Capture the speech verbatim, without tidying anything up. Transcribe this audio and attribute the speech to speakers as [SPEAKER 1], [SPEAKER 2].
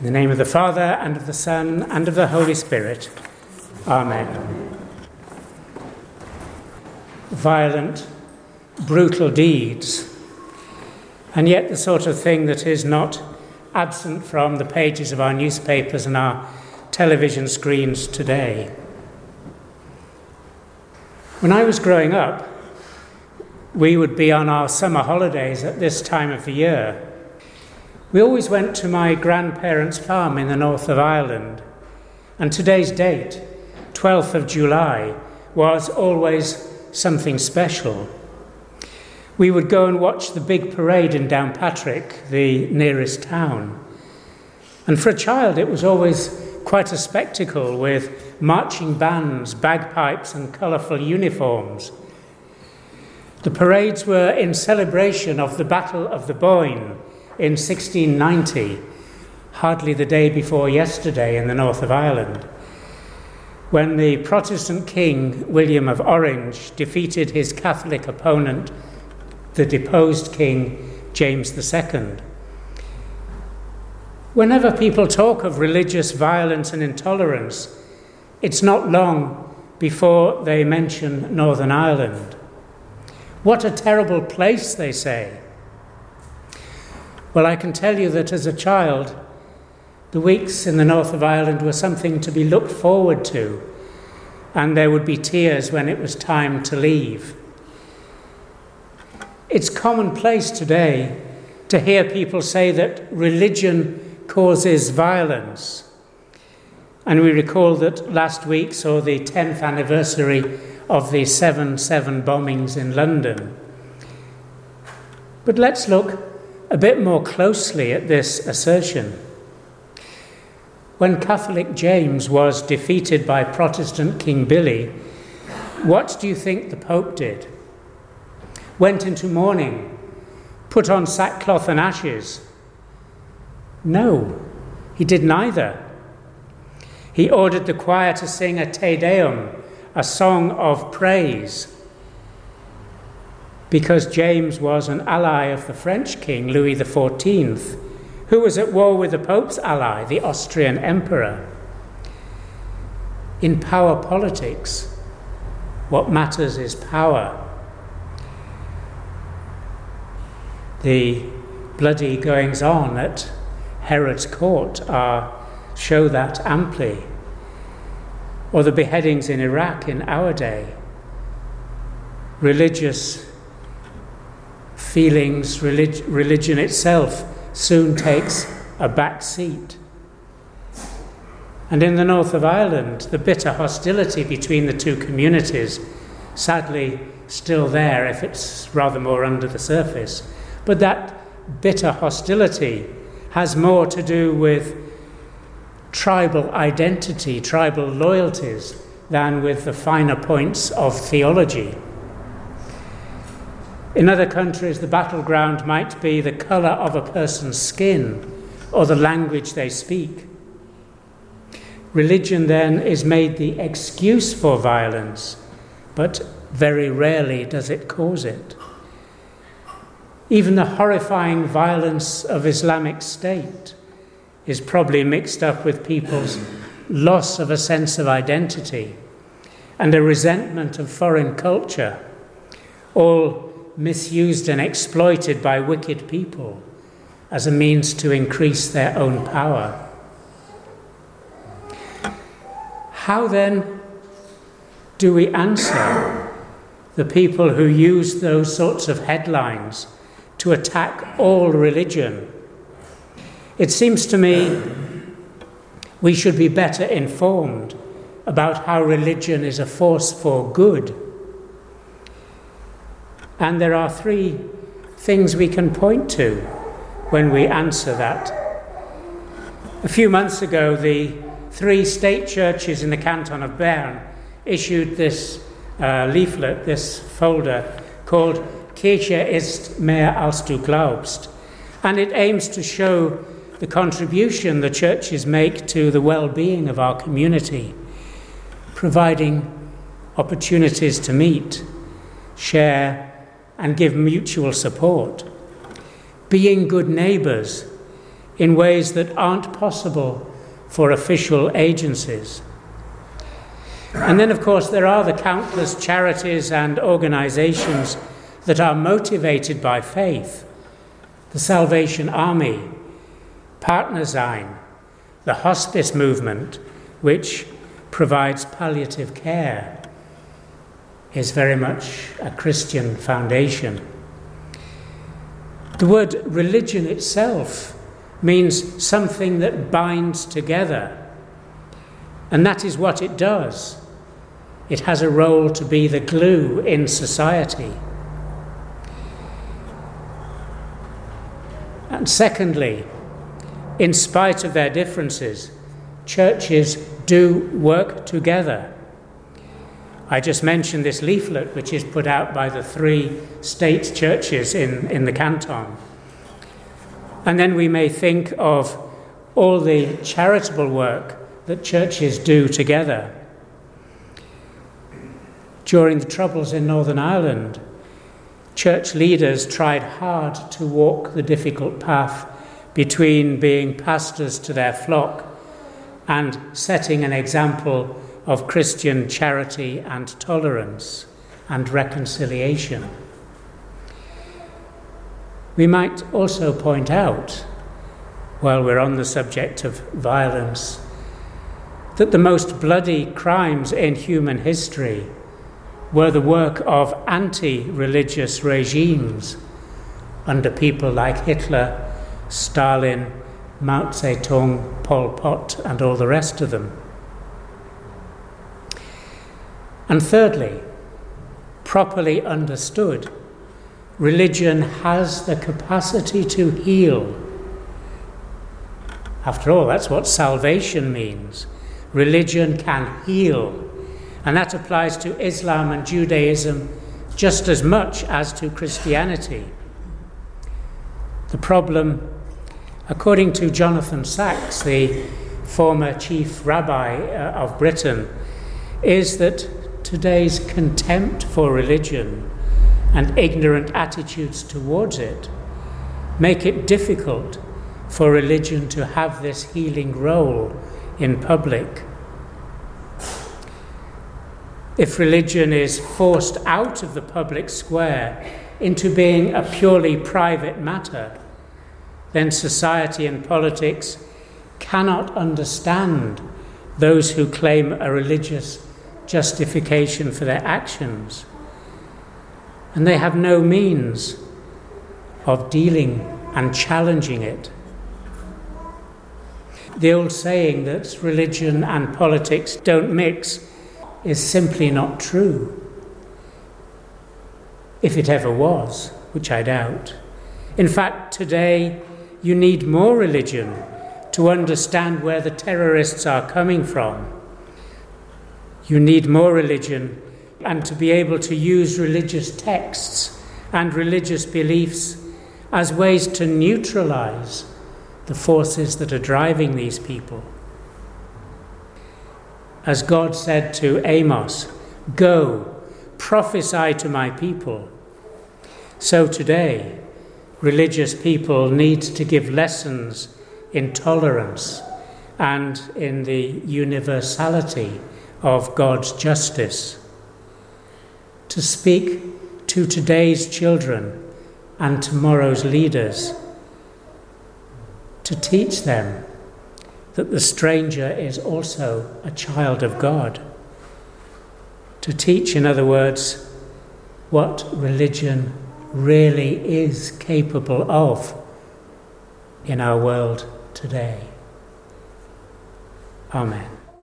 [SPEAKER 1] In the name of the Father, and of the Son, and of the Holy Spirit. Amen. Violent, brutal deeds, and yet the sort of thing that is not absent from the pages of our newspapers and our television screens today. When I was growing up, we would be on our summer holidays at this time of the year. We always went to my grandparents' farm in the north of Ireland, and today's date, twelfth of July, was always something special. We would go and watch the big parade in Downpatrick, the nearest town. And for a child, it was always quite a spectacle with marching bands, bagpipes, and colourful uniforms. The parades were in celebration of the Battle of the Boyne in sixteen ninety, hardly the day before yesterday in the north of Ireland, when the Protestant king, William of Orange, defeated his Catholic opponent, the deposed king, James the Second. Whenever people talk of religious violence and intolerance, it's not long before they mention Northern Ireland. What a terrible place, they say. Well, I can tell you that as a child, the weeks in the north of Ireland were something to be looked forward to, and there would be tears when it was time to leave. It's commonplace today to hear people say that religion causes violence. And we recall that last week saw the tenth anniversary of the seven seven bombings in London. But let's look a bit more closely at this assertion. When Catholic James was defeated by Protestant King Billy, what do you think the Pope did? Went into mourning, put on sackcloth and ashes? No, he did neither. He ordered the choir to sing a Te Deum, a song of praise, because James was an ally of the French king, Louis the Fourteenth, who was at war with the Pope's ally, the Austrian emperor. In power politics, what matters is power. The bloody goings-on at Herod's court are, show that amply. Or the beheadings in Iraq in our day. Religious feelings, relig- religion itself soon takes a back seat. And in the north of Ireland, the bitter hostility between the two communities, sadly still there if it's rather more under the surface, but that bitter hostility has more to do with tribal identity, tribal loyalties, than with the finer points of theology. In other countries, the battleground might be the colour of a person's skin or the language they speak. Religion, then, is made the excuse for violence, but very rarely does it cause it. Even the horrifying violence of Islamic State is probably mixed up with people's loss of a sense of identity and a resentment of foreign culture, all misused and exploited by wicked people as a means to increase their own power. How then do we answer the people who use those sorts of headlines to attack all religion? It seems to me we should be better informed about how religion is a force for good. And there are three things we can point to when we answer that. A few months ago, the three state churches in the canton of Bern issued this uh, leaflet, this folder, called Kirche ist mehr als du glaubst. And it aims to show the contribution the churches make to the well-being of our community, providing opportunities to meet, share, and give mutual support. Being good neighbours in ways that aren't possible for official agencies. And then, of course, there are the countless charities and organizations that are motivated by faith. The Salvation Army, Partnersein, the hospice movement, which provides palliative care, is very much a Christian foundation. The word religion itself means something that binds together, and that is what it does. It has a role to be the glue in society. And secondly, in spite of their differences, churches do work together. I just mentioned this leaflet which is put out by the three state churches in, in the canton. And then we may think of all the charitable work that churches do together. During the Troubles in Northern Ireland, church leaders tried hard to walk the difficult path between being pastors to their flock and setting an example of Christian charity and tolerance and reconciliation. We might also point out, while we're on the subject of violence, that the most bloody crimes in human history were the work of anti-religious regimes under people like Hitler, Stalin, Mao Zedong, Pol Pot, and all the rest of them. And thirdly, properly understood, religion has the capacity to heal. After all, that's what salvation means. Religion can heal. And that applies to Islam and Judaism just as much as to Christianity. The problem, according to Jonathan Sacks, the former chief rabbi uh, of Britain, is that today's contempt for religion and ignorant attitudes towards it make it difficult for religion to have this healing role in public. If religion is forced out of the public square into being a purely private matter, then society and politics cannot understand those who claim a religious justification for their actions, and they have no means of dealing and challenging it. The old saying that religion and politics don't mix is simply not true, if it ever was, which I doubt. In fact, today you need more religion to understand where the terrorists are coming from. You need more religion and to be able to use religious texts and religious beliefs as ways to neutralize the forces that are driving these people. As God said to Amos, "Go, prophesy to my people." So today, religious people need to give lessons in tolerance and in the universality of God's justice, to speak to today's children and tomorrow's leaders, to teach them that the stranger is also a child of God. To teach, in other words, what religion really is capable of in our world today. Amen.